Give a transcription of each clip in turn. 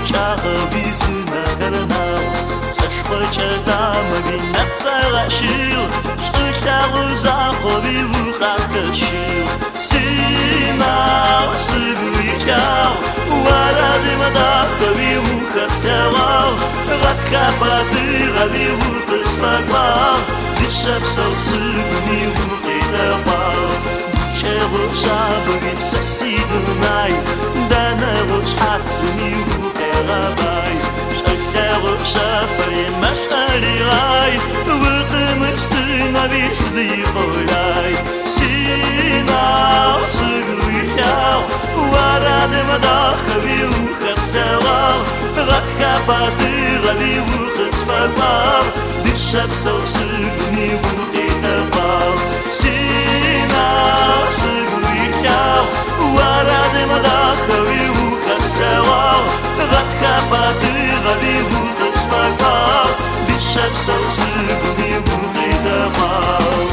чагабизна карнау цашхочатамаги нацарашил штуштару захоби вухакашил синау сыгуичау варадимадахаби вухастевал раткапатыраби вухаспагвал дишапсау сыгуни вухидапал Чего жабы сосидунай, да на ручаться-ми вуперабай. Шахтеру шапари машарирай, выкымышты на весны воляй. Синау сыгуитяу, варады мадахави ухастевал, раткапатырави ухаспагвал, дышапсау сыгуни вухидапал. Синау сыгуитяу, варады мадахави ухастевал, раткапатырави ухаспагвал, дышапсау сыгуни вухидапал.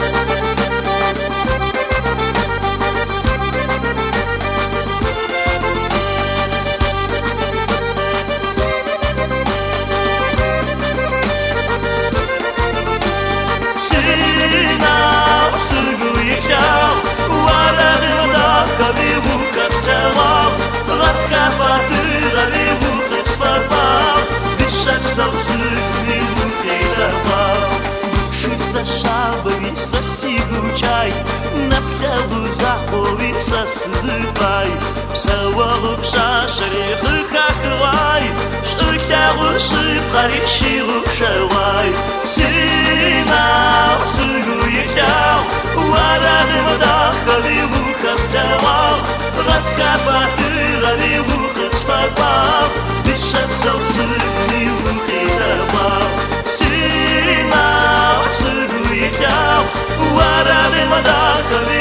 Шабави состигучай, на пляду захови сосызывай, в савару пшашаре как рай, что яруши париши рушавай. Синау сыгуитяу, варады мадахави вухастевал, раткапатырави вухаспагвал, дышапсау сыгуни вухидапал. Синау сыгуитяу, варады мадахави